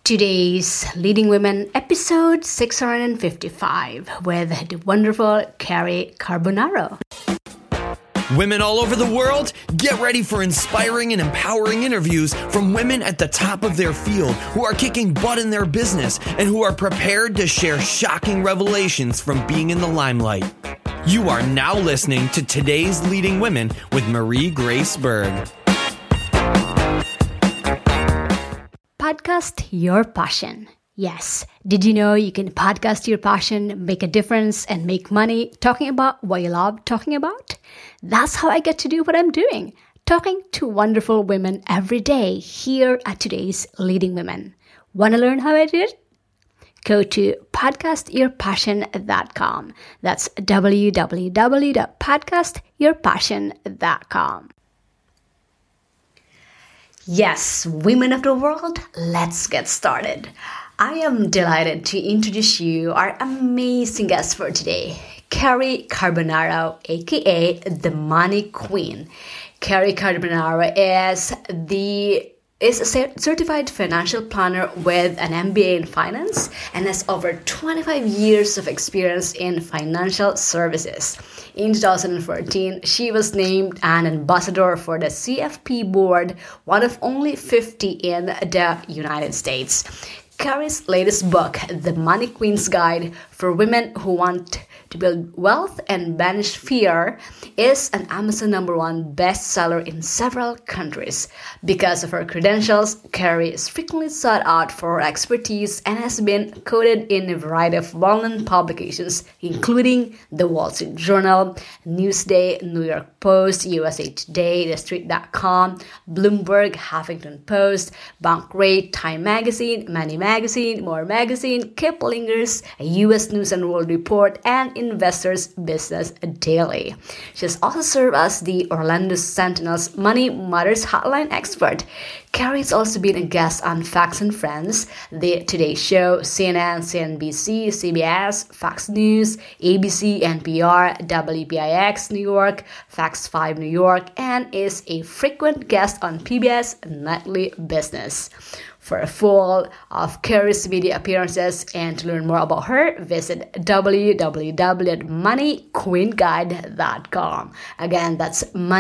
Today's Leading Women, episode 655, with the wonderful Carrie Carbonaro. Women all over the world, get ready for inspiring and empowering interviews from women at the top of their field who are kicking butt in their business and who are prepared to share shocking revelations from being in the limelight. You are now listening to Today's Leading Women with Marie Grace Berg. Podcast your passion. Yes, did you know you can podcast your passion, make a difference, and make money talking about what you love talking about? That's how I get to do what I'm doing, talking to wonderful women every day here at Today's Leading Women. Want to learn how I do it? Go to podcastyourpassion.com. That's www.podcastyourpassion.com. Yes, women of the world, let's get started. I am delighted to introduce you our amazing guest for today, Carrie Carbonaro, aka the Money Queen. Carrie Carbonaro is a certified financial planner with an MBA in finance and has over 25 years of experience in financial services. In 2014, she was named an ambassador for the CFP board, one of only 50 in the United States. Carrie's latest book, The Money Queen's Guide for Women Who Want to Build Wealth and Banish Fear, is an Amazon #1 bestseller in several countries. Because of her credentials, Carrie is frequently sought out for her expertise and has been quoted in a variety of well-known publications, including The Wall Street Journal, Newsday, New York Post, USA Today, TheStreet.com, Bloomberg, Huffington Post, Bankrate, Time Magazine, Money Magazine, More Magazine, Kiplinger's, U.S. News and World Report, and Investors Business Daily. She has also served as the Orlando Sentinel's Money Matters Hotline expert. Carrie has also been a guest on Fox and Friends, The Today Show, CNN, CNBC, CBS, Fox News, ABC, NPR, WPIX New York, Fox 5 New York, and is a frequent guest on PBS Nightly Business. For a full of Carrie's media appearances and to learn more about her, visit www.moneyqueenguide.com. Again, that's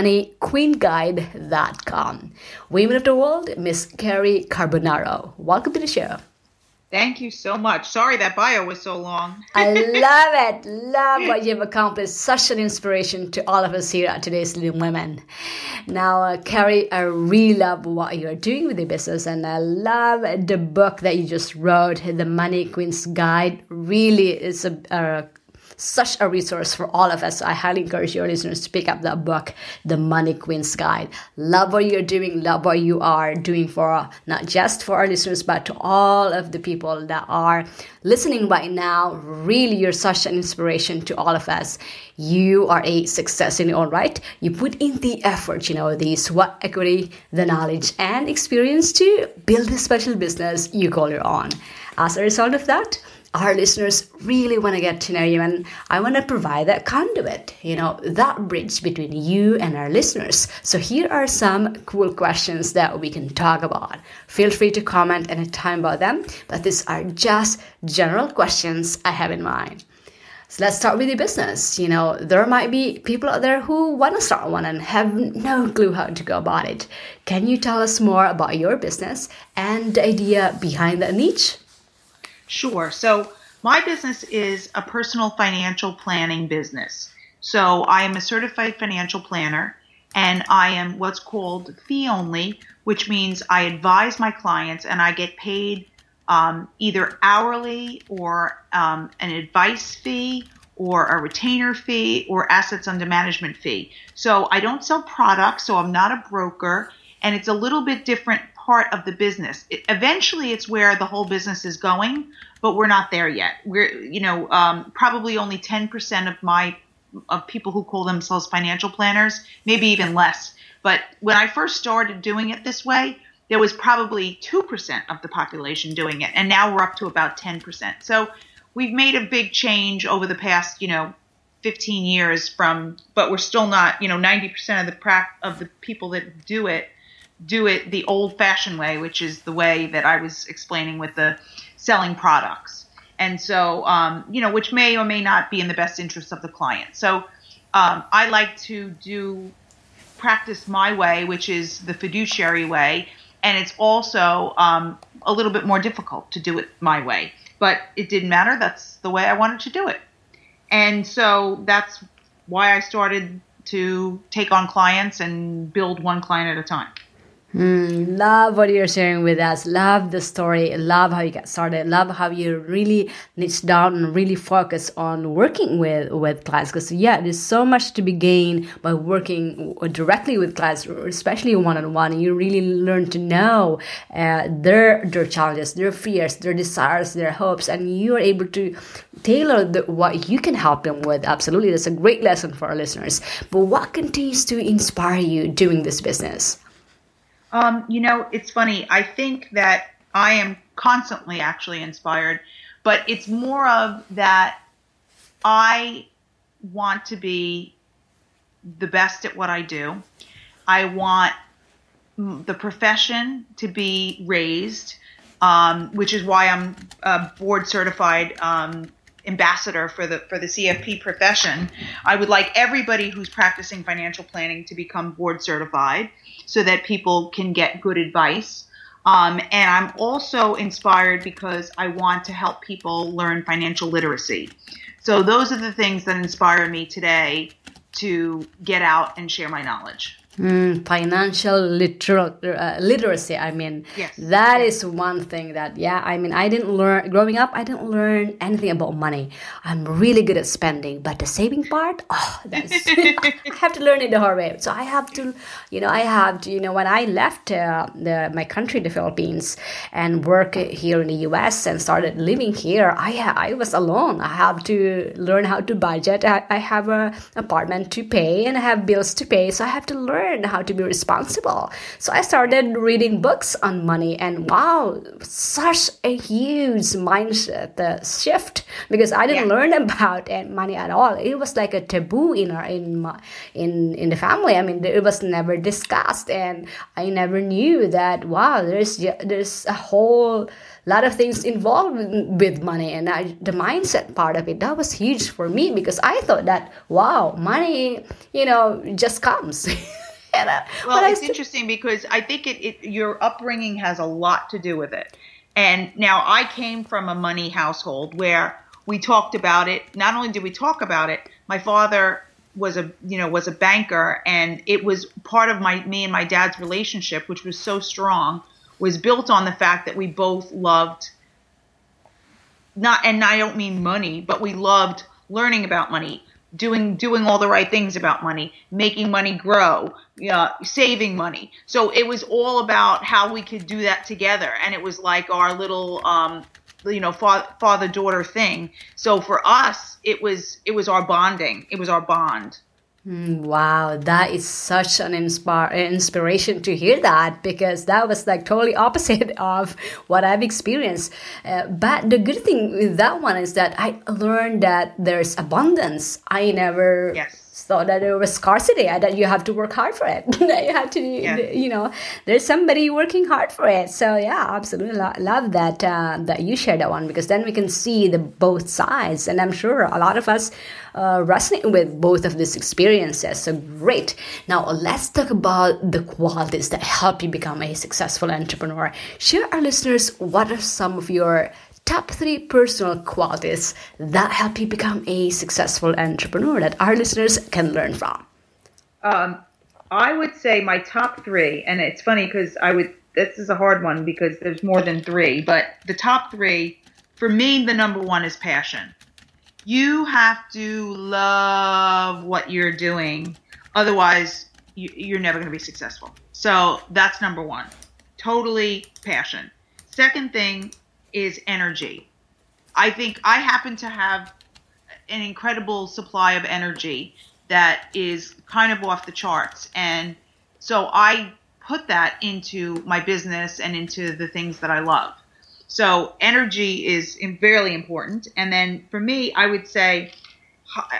moneyqueenguide.com. Women of the world, Miss Carrie Carbonaro. Welcome to the show. Thank you so much. Sorry that bio was so long. I love it. Love what you've accomplished. Such an inspiration to all of us here at Today's Leading Women. Now, Carrie, I really love what you're doing with the business, and I love the book that you just wrote, The Money Queen's Guide. Really, it's such a resource for all of us. So I highly encourage your listeners to pick up that book, The Money Queen's Guide. Love what you're doing. Love what you are doing for not just for our listeners, but to all of the people that are listening right now. Really, you're such an inspiration to all of us. You are a success in your own right. You put in the effort, the sweat equity, the knowledge, and experience to build a special business you call your own. As a result of that, our listeners really want to get to know you, and I want to provide that conduit, that bridge between you and our listeners. So here are some cool questions that we can talk about. Feel free to comment anytime about them, but these are just general questions I have in mind. So let's start with the business. There might be people out there who want to start one and have no clue how to go about it. Can you tell us more about your business and the idea behind that niche? Sure. So my business is a personal financial planning business. So I am a certified financial planner, and I am what's called fee only, which means I advise my clients and I get paid either hourly or an advice fee or a retainer fee or assets under management fee. So I don't sell products, so I'm not a broker, and it's a little bit different part of the business. Eventually, it's where the whole business is going, but we're not there yet. We're, probably only 10% of people who call themselves financial planners, maybe even less. But when I first started doing it this way, there was probably 2% of the population doing it, and now we're up to about 10%. So we've made a big change over the past, 15 years but we're still not, 90% of the people that do it do it the old-fashioned way, which is the way that I was explaining with the selling products. And so, which may or may not be in the best interest of the client. So I like to practice my way, which is the fiduciary way. And it's also a little bit more difficult to do it my way. But it didn't matter. That's the way I wanted to do it. And so that's why I started to take on clients and build one client at a time. Love what you're sharing with us. Love the story. Love how you got started. Love how you really niche down and really focus on working with clients. Because there's so much to be gained by working directly with clients, especially one-on-one. You really learn to know their challenges, their fears, their desires, their hopes, and you are able to tailor what you can help them with. Absolutely, that's a great lesson for our listeners. But what continues to inspire you doing this business? It's funny. I think that I am constantly actually inspired, but it's more of that I want to be the best at what I do. I want the profession to be raised, which is why I'm a board certified ambassador for the CFP profession. I would like everybody who's practicing financial planning to become board certified, so that people can get good advice. And I'm also inspired because I want to help people learn financial literacy. So those are the things that inspire me today to get out and share my knowledge. Financial literacy. Yes. That is one thing that, I didn't learn, growing up, I didn't learn anything about money. I'm really good at spending, but the saving part, that's, I have to learn it the hard way. So I have to, when I left my country, the Philippines, and work here in the US and started living here, I was alone. I have to learn how to budget. I have an apartment to pay and I have bills to pay. So I have to learn how to be responsible. So I started reading books on money, and wow, such a huge mindset shift, because I didn't learn about money at all. It was like a taboo in the family. It was never discussed, and I never knew that there's a whole lot of things involved with money, and the mindset part of it, that was huge for me, because I thought that money just comes. Well, it's interesting because I think your upbringing has a lot to do with it. And now I came from a money household where we talked about it. Not only did we talk about it, my father was a banker, and it was part of me and my dad's relationship, which was so strong, was built on the fact that we both loved and I don't mean money, but we loved learning about money, doing all the right things about money, making money grow, saving money. So it was all about how we could do that together. And it was like our little, father-daughter thing. So for us, it was our bonding. It was our bond. Wow, that is such an inspiration to hear that, because that was like totally opposite of what I've experienced. But the good thing with that one is that I learned that there's abundance. I never thought that there was scarcity, that you have to work hard for it. That you have to, there's somebody working hard for it. So yeah, absolutely love that that you shared that one, because then we can see the both sides, and I'm sure a lot of us resonate with both of these experiences. So great. Now let's talk about the qualities that help you become a successful entrepreneur. Share our listeners what are some of your top 3 personal qualities that help you become a successful entrepreneur that our listeners can learn from. I would say my top 3, and it's funny because this is a hard one because there's more than 3, but the top 3, for me, the number 1 is passion. You have to love what you're doing. Otherwise, you're never going to be successful. So that's number 1. Totally passion. Second thing is energy. I think I happen to have an incredible supply of energy that is kind of off the charts. And so I put that into my business and into the things that I love. So energy is very important. And then for me, I would say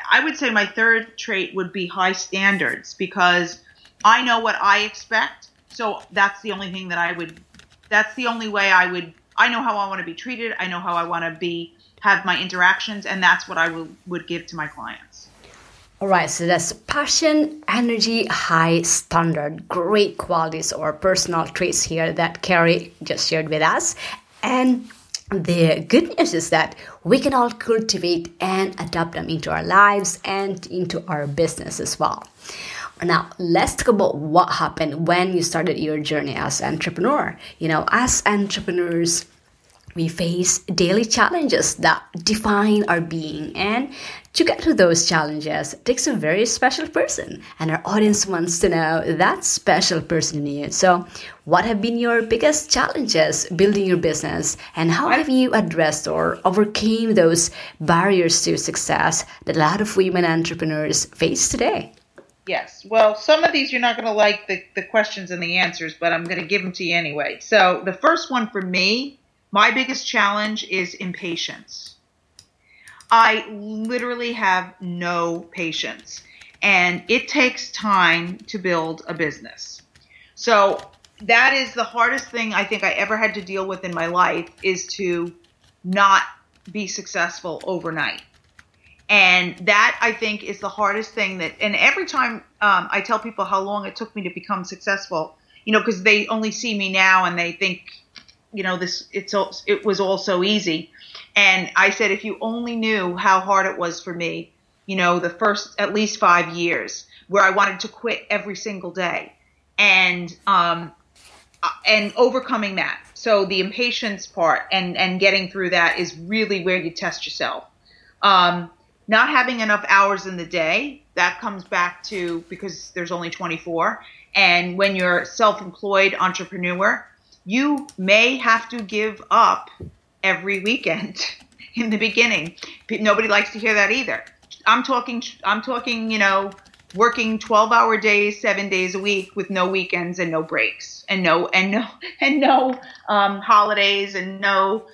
my third trait would be high standards, because I know what I expect. So that's the only thing that's the only way I know how I want to be treated. I know how I want to have my interactions, and that's what I would give to my clients. All right, so that's passion, energy, high standard, great qualities or personal traits here that Carrie just shared with us. And the good news is that we can all cultivate and adapt them into our lives and into our business as well. Now, let's talk about what happened when you started your journey as an entrepreneur. As entrepreneurs, we face daily challenges that define our being. And to get to those challenges, it takes a very special person. And our audience wants to know that special person in you. So what have been your biggest challenges building your business? And how have you addressed or overcame those barriers to success that a lot of women entrepreneurs face today? Yes. Well, some of these you're not going to like the questions and the answers, but I'm going to give them to you anyway. So the first one for me, my biggest challenge is impatience. I literally have no patience, and it takes time to build a business. So that is the hardest thing I think I ever had to deal with in my life, is to not be successful overnight. And that, I think, is the hardest thing and every time I tell people how long it took me to become successful, because they only see me now and they think, it was all so easy. And I said, if you only knew how hard it was for me, the first at least 5 years, where I wanted to quit every single day, and overcoming that. So the impatience part and getting through that is really where you test yourself. Not having enough hours in the day, that comes back to, because there's only 24. And when you're a self-employed entrepreneur, you may have to give up every weekend in the beginning. Nobody likes to hear that either. I'm talking, working 12-hour days, 7 days a week with no weekends and no breaks and no holidays and no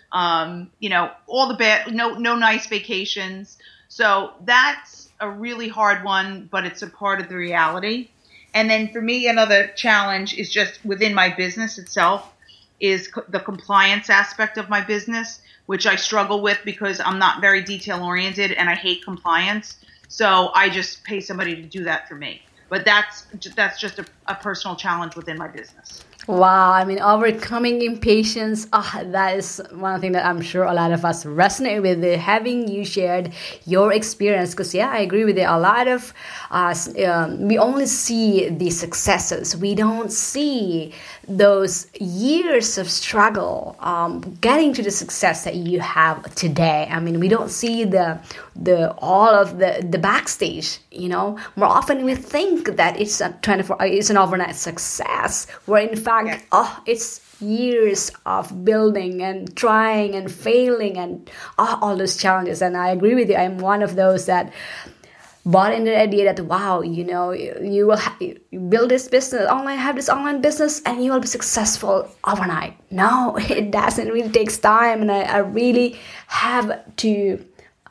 nice vacations. So that's a really hard one, but it's a part of the reality. And then for me, another challenge is just within my business itself is the compliance aspect of my business, which I struggle with because I'm not very detail oriented and I hate compliance. So I just pay somebody to do that for me. But that's just a personal challenge within my business. Wow, overcoming impatience, that is one thing that I'm sure a lot of us resonate with, having you shared your experience. Because, I agree with it. A lot of us, we only see the successes. We don't see those years of struggle getting to the success that you have today. We don't see all of the backstage. More often we think that it's an overnight success, where in fact, it's years of building and trying and failing and all those challenges. And I agree with you. I'm one of those that bought into the idea that, wow, you will build this business, have this online business, and you will be successful overnight. No, it doesn't. It really takes time, and I really have to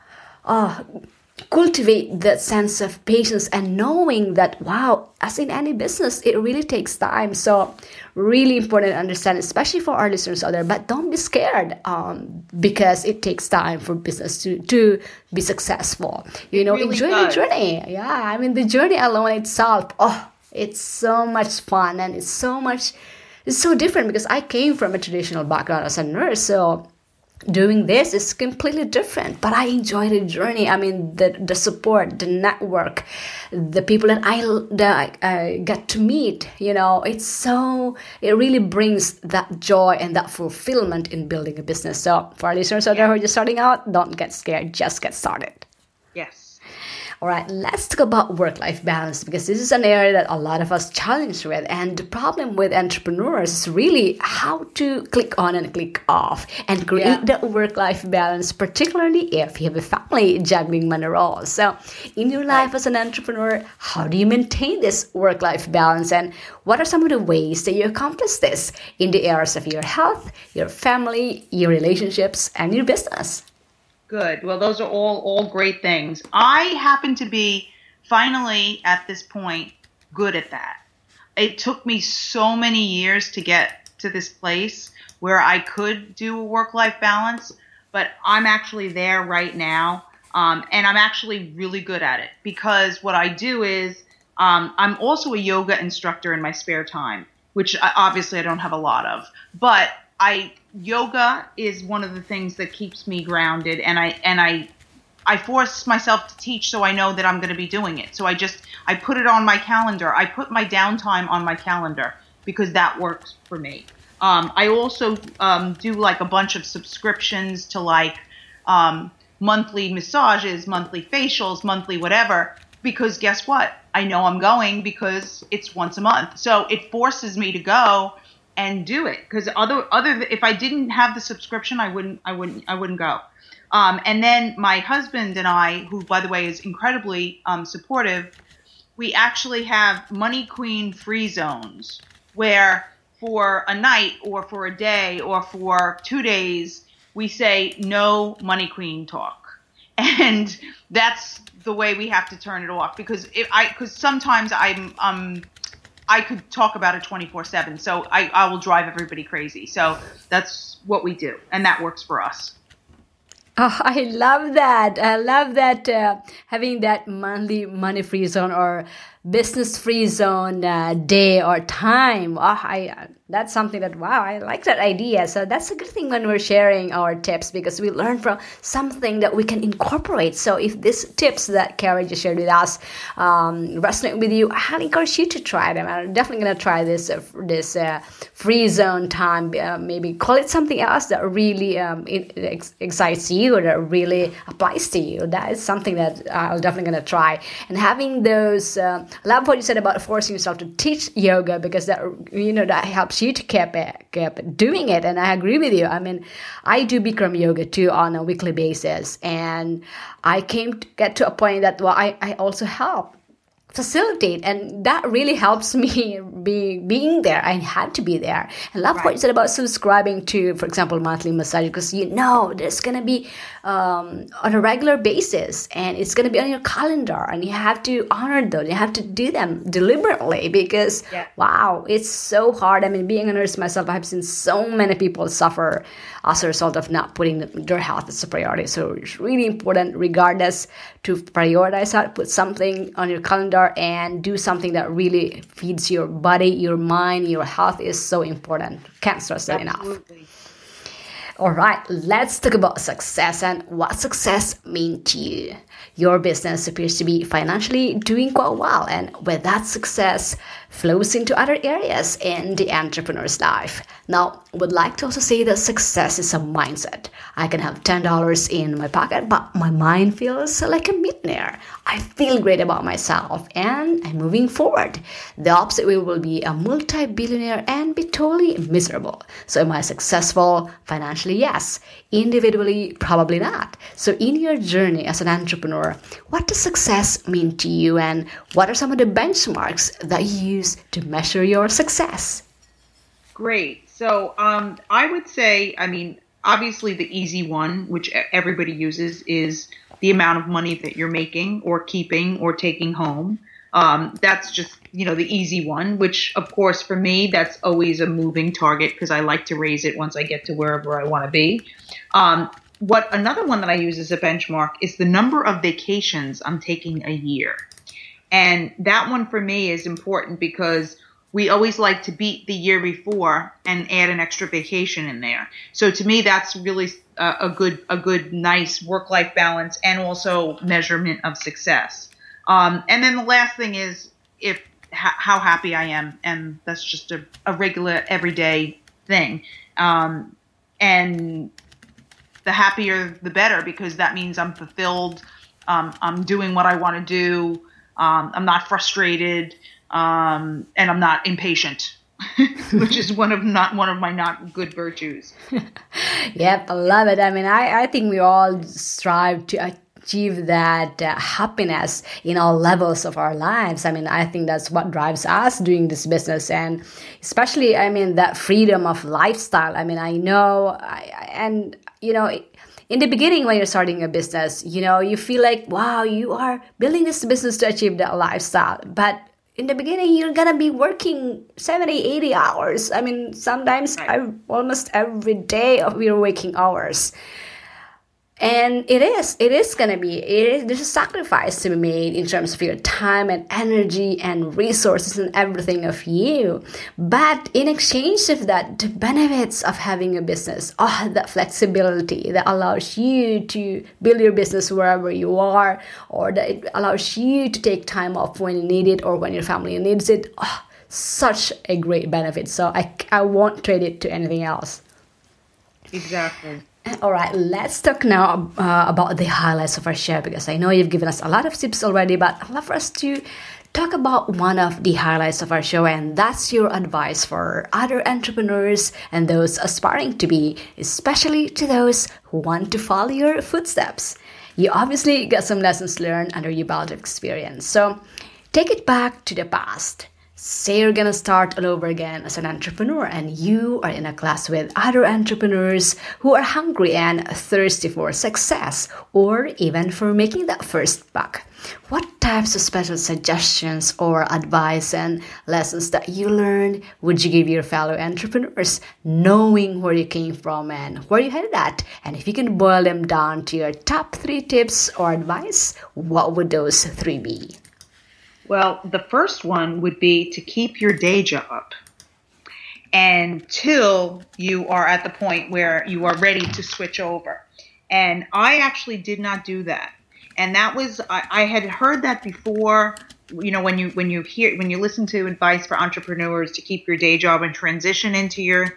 cultivate that sense of patience and knowing that, wow, as in any business, it really takes time. So really important to understand, especially for our listeners out there. But don't be scared because it takes time for business to be successful. Really enjoy the journey. Yeah, the journey alone itself, it's so much fun, and it's so different because I came from a traditional background as a nurse. So doing this is completely different, but I enjoy the journey. The support, the network, the people that I get to meet, it really brings that joy and that fulfillment in building a business. So for our listeners out there who are just starting out, don't get scared, just get started. Yes. All right, let's talk about work-life balance, because this is an area that a lot of us challenge with. And the problem with entrepreneurs is really how to click on and click off and create that work-life balance, particularly if you have a family juggling many roles. So in your life as an entrepreneur, how do you maintain this work-life balance? And what are some of the ways that you accomplish this in the areas of your health, your family, your relationships, and your business? Good. Well, those are all great things. I happen to be finally at this point good at that. it took me so many years to get to this place where I could do a work-life balance, but I'm actually there right now. And I'm actually really good at it because what I do is I'm also a yoga instructor in my spare time, which obviously I don't have a lot of. But yoga is one of the things that keeps me grounded, and I force myself to teach so I know that I'm going to be doing it. So I put it on my calendar. I put my downtime on my calendar because that works for me. I also do like a bunch of subscriptions to like monthly massages, monthly facials, monthly whatever, because guess what? I know I'm going because it's once a month. So it forces me to go and do it, because if I didn't have the subscription, I wouldn't go. And then my husband and I, who by the way is incredibly supportive, we actually have Money Queen free zones where for a night or for a day or for 2 days, we say no Money Queen talk. And that's the way we have to turn it off, because sometimes I could talk about it 24/7. So I will drive everybody crazy. So that's what we do. And that works for us. Oh, I love that. I love that having that monthly money free zone or business free zone day or time. That's something that, wow, I like that idea. So that's a good thing when we're sharing our tips, because we learn from something that we can incorporate. So if these tips that Carrie just shared with us resonate with you, I highly encourage you to try them. I'm definitely going to try this free zone time. Maybe call it something else that really excites you or that really applies to you. That is something that I'm definitely going to try. And having those, I love what you said about forcing yourself to teach yoga, because that helps you to keep doing it. And I agree with you. I mean, I do Bikram yoga too on a weekly basis, and I came to get to a point that I also help facilitate, and that really helps me being there. I had to be there. And love what you said about subscribing to, for example, monthly massage, because there's going to be on a regular basis, and it's going to be on your calendar, and you have to honor those. You have to do them deliberately, because wow, it's so hard. I mean, being a nurse myself, I've seen so many people suffer as a result of not putting their health as a priority. So it's really important, regardless, to prioritize that, put something on your calendar and do something that really feeds your body, your mind. Your health is so important. Can't stress that enough. All right, let's talk about success and what success means to you. Your business appears to be financially doing quite well, and with that success flows into other areas in the entrepreneur's life. Now, I would like to also say that success is a mindset. I can have $10 in my pocket, but my mind feels like a millionaire. I feel great about myself, and I'm moving forward. The opposite way will be a multi-billionaire and be totally miserable. So am I successful financially? Yes. Individually, probably not. So in your journey as an entrepreneur, what does success mean to you, and what are some of the benchmarks that you use to measure your success? Great. So I would say, obviously the easy one, which everybody uses, is the amount of money that you're making or keeping or taking home. That's just, the easy one, which of course for me, that's always a moving target because I like to raise it once I get to wherever I want to be. Another one that I use as a benchmark is the number of vacations I'm taking a year. And that one for me is important because we always like to beat the year before and add an extra vacation in there. So to me, that's really a good, nice work-life balance and also measurement of success. And then the last thing is how happy I am, and that's just a regular everyday thing. And the happier, the better, because that means I'm fulfilled. I'm doing what I want to do. I'm not frustrated, and I'm not impatient, which is one of my not good virtues. Yep, I love it. I think we all strive to achieve that happiness in all levels of our lives. I think that's what drives us doing this business, and especially, that freedom of lifestyle. In the beginning, when you're starting a business, you feel like, wow, you are building this business to achieve that lifestyle. But in the beginning, you're going to be working 70, 80 hours. I mean, sometimes almost every day of your waking hours. And there's a sacrifice to be made in terms of your time and energy and resources and everything of you. But in exchange of that, the benefits of having a business, that flexibility that allows you to build your business wherever you are, or that it allows you to take time off when you need it or when your family needs it. Such a great benefit. So I won't trade it to anything else. Exactly. All right, let's talk now about the highlights of our show, because I know you've given us a lot of tips already, but I'd love for us to talk about one of the highlights of our show, and that's your advice for other entrepreneurs and those aspiring to be, especially to those who want to follow your footsteps. You obviously got some lessons learned under your belt of experience, so take it back to the past. Say you're gonna start all over again as an entrepreneur, and you are in a class with other entrepreneurs who are hungry and thirsty for success, or even for making that first buck. What types of special suggestions or advice and lessons that you learned would you give your fellow entrepreneurs, knowing where you came from and where you headed at? And if you can boil them down to your top 3 tips or advice, what would those 3 be? Well, the first one would be to keep your day job until you are at the point where you are ready to switch over. And I actually did not do that. And that was, I had heard that before, you know, when you listen to advice for entrepreneurs to keep your day job and transition into your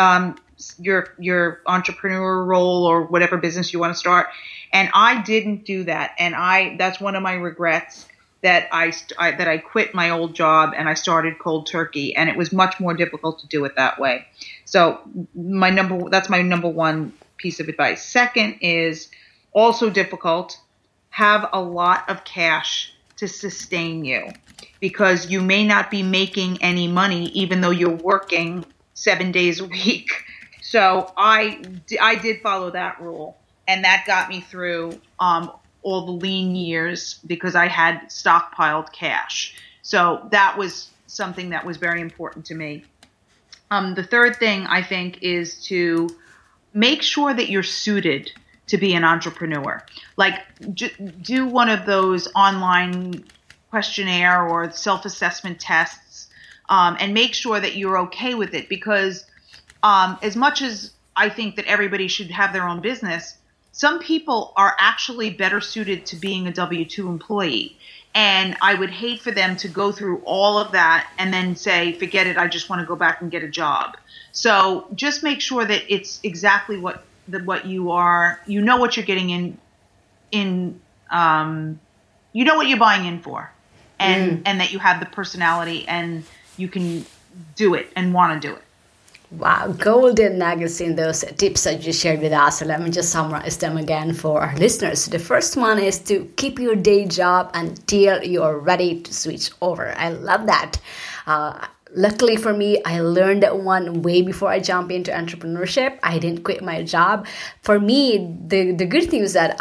entrepreneur role or whatever business you want to start. And I didn't do that. And that's one of my regrets, that I quit my old job and I started cold turkey, and it was much more difficult to do it that way. So that's my number one piece of advice. Second is also difficult. Have a lot of cash to sustain you, because you may not be making any money even though you're working 7 days a week. So I did follow that rule, and that got me through all the lean years because I had stockpiled cash. So that was something that was very important to me. The third thing I think is to make sure that you're suited to be an entrepreneur. Like do one of those online questionnaire or self-assessment tests, and make sure that you're okay with it, because as much as I think that everybody should have their own business, some people are actually better suited to being a W-2 employee. And I would hate for them to go through all of that and then say, forget it, I just want to go back and get a job. So just make sure that it's exactly what you are, you know what you're getting you know what you're buying in for, and that you have the personality and you can do it and want to do it. Wow, golden nuggets in those tips that you shared with us. So let me just summarize them again for our listeners. The first one is to keep your day job until you're ready to switch over. I love that. Luckily for me, I learned that one way before I jump into entrepreneurship. I didn't quit my job. For me, the good thing is that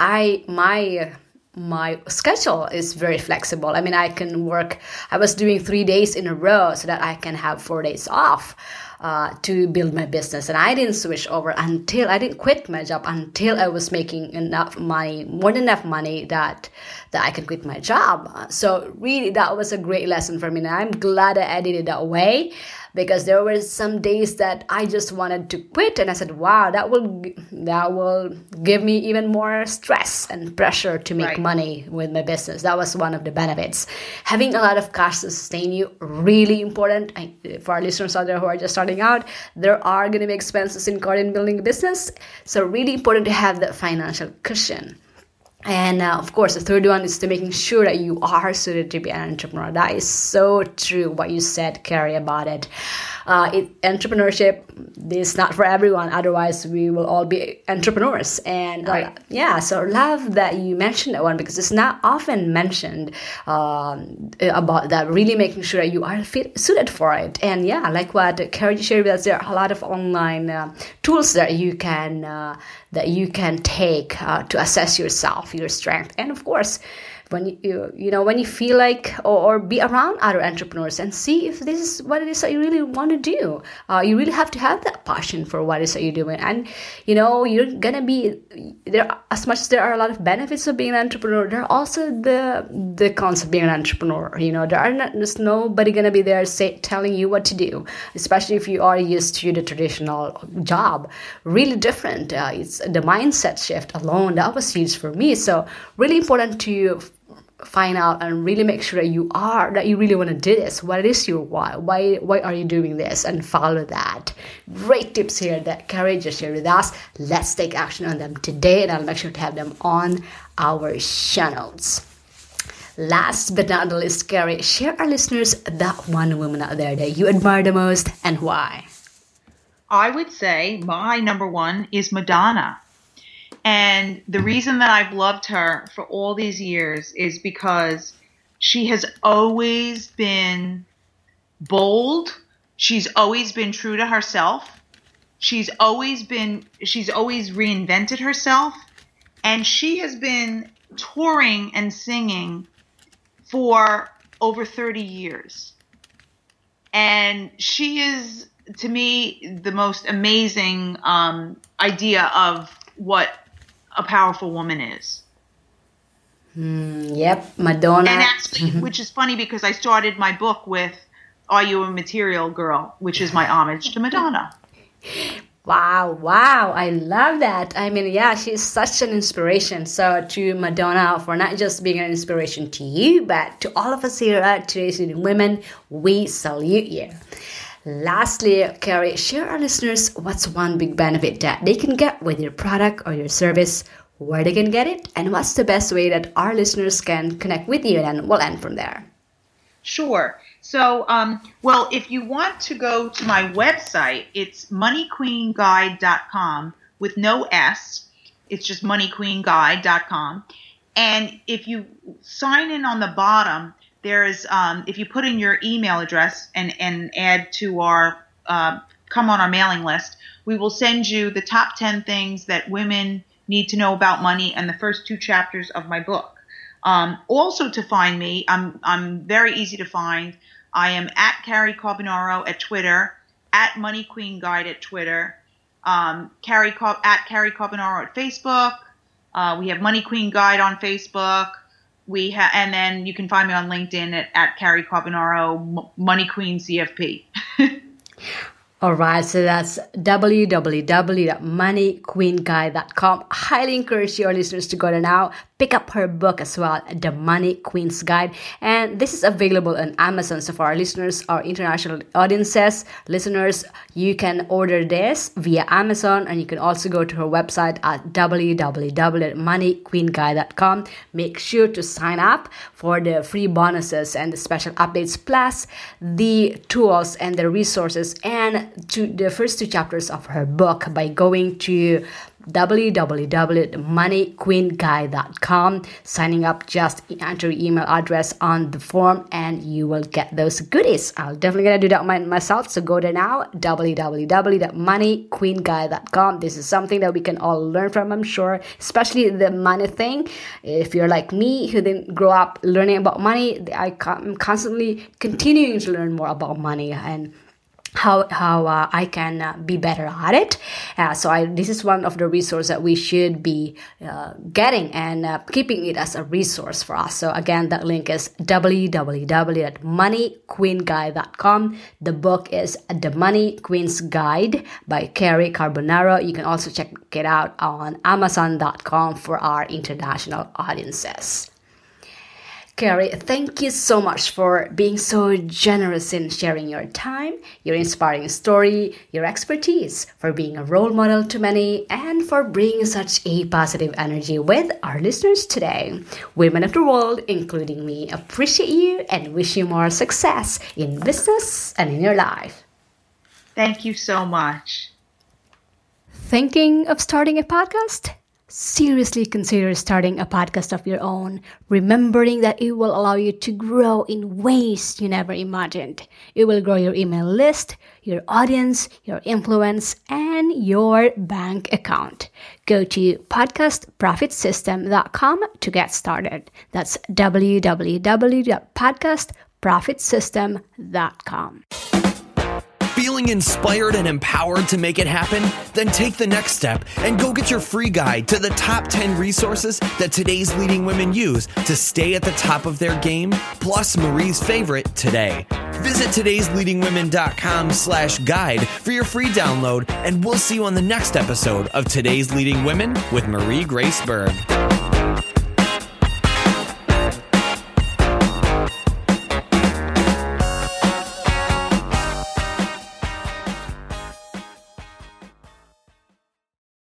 my schedule is very flexible. I mean, I can work. I was doing 3 days in a row so that I can have 4 days off to build my business. And I didn't switch over until I didn't quit my job until I was making enough money, more than enough money that I can quit my job. So really, that was a great lesson for me. And I'm glad that I did it that way, because there were some days that I just wanted to quit, and I said, wow, that will give me even more stress and pressure to make money with my business. That was one of the benefits. Having a lot of cash to sustain you, really important. For our listeners out there who are just starting out, there are going to be expenses incurred in building a business. So really important to have that financial cushion. And of course, the third one is to making sure that you are suited to be an entrepreneur. That is so true, what you said, Carrie, about it. Entrepreneurship is not for everyone. Otherwise, we will all be entrepreneurs. And so love that you mentioned that one, because it's not often mentioned about that, really making sure that you are suited for it. And yeah, like what Carrie shared with us, there are a lot of online tools that you can take to assess yourself, your strength, and of course, when when you feel like, or be around other entrepreneurs and see if this is what it is that you really want to do. You really have to have that passion for what it is that you're doing. And you're gonna be there. As much as there are a lot of benefits of being an entrepreneur, there are also the cons of being an entrepreneur. There's nobody gonna be there telling you what to do, especially if you are used to the traditional job. Really different. It's the mindset shift alone that was huge for me. So really important to find out and really make sure that you really want to do this. What is your why are you doing this, and follow that. Great tips here that Carrie just shared with us. Let's take action on them today, and I'll make sure to have them on our show notes. Last but not the least, Carrie, share our listeners that one woman out there that you admire the most and why. I would say my number one is Madonna. And the reason that I've loved her for all these years is because she has always been bold. She's always been true to herself. She's always reinvented herself. And she has been touring and singing for over 30 years. And she is, to me, the most amazing idea of what a powerful woman is. Yep, Madonna. And actually, which is funny because I started my book with Are You a Material Girl, which is my homage to Madonna. Wow, I love that. I mean, yeah, she's such an inspiration. So to Madonna, for not just being an inspiration to you, but to all of us here at Today's Leading Women, we salute you. Lastly, Carrie, share our listeners what's one big benefit that they can get with your product or your service, where they can get it, and what's the best way that our listeners can connect with you, and we'll end from there. Sure. So, if you want to go to my website, it's moneyqueenguide.com with no S. It's just moneyqueenguide.com. And if you sign in on the bottom, there's if you put in your email address and add to our come on our mailing list, we will send you the top 10 things that women need to know about money and the first 2 chapters of my book. Also, to find me, I'm very easy to find. I am at Carrie Carbonaro at Twitter, at Money Queen Guide at Twitter, at Carrie Carbonaro at Facebook. We have Money Queen Guide on Facebook. And then you can find me on LinkedIn at Carrie Carbonaro, Money Queen CFP. All right, so that's www.moneyqueenguide.com. Highly encourage your listeners to go there now. Pick up her book as well, The Money Queen's Guide. And this is available on Amazon. So for our listeners, our international audiences, listeners, you can order this via Amazon. And you can also go to her website at www.moneyqueenguide.com. Make sure to sign up for the free bonuses and the special updates, plus the tools and the resources and to the first 2 chapters of her book by going to www.moneyqueenguide.com, signing up, just enter your email address on the form and you will get those goodies. I'll definitely gonna do that myself, so go there now, www.moneyqueenguide.com. This is something that we can all learn from, I'm sure, especially the money thing. If you're like me who didn't grow up learning about money, I'm constantly continuing to learn more about money and how I can be better at it. This is one of the resources that we should be getting and keeping it as a resource for us. So again, that link is www.moneyqueenguide.com. The book is The Money Queen's Guide by Carrie Carbonaro. You can also check it out on Amazon.com for our international audiences. Carrie, thank you so much for being so generous in sharing your time, your inspiring story, your expertise, for being a role model to many, and for bringing such a positive energy with our listeners today. Women of the world, including me, appreciate you and wish you more success in business and in your life. Thank you so much. Thinking of starting a podcast? seriously consider starting a podcast of your own, remembering that it will allow you to grow in ways you never imagined. It will grow your email list, your audience, your influence, and your bank account. Go to podcastprofitsystem.com to get started. That's www.podcastprofitsystem.com. Feeling inspired and empowered to make it happen? Then take the next step and go get your free guide to the top 10 resources that today's leading women use to stay at the top of their game, plus Marie's favorite today. Visit todaysleadingwomen.com/guide for your free download, and we'll see you on the next episode of Today's Leading Women with Marie Grace Berg.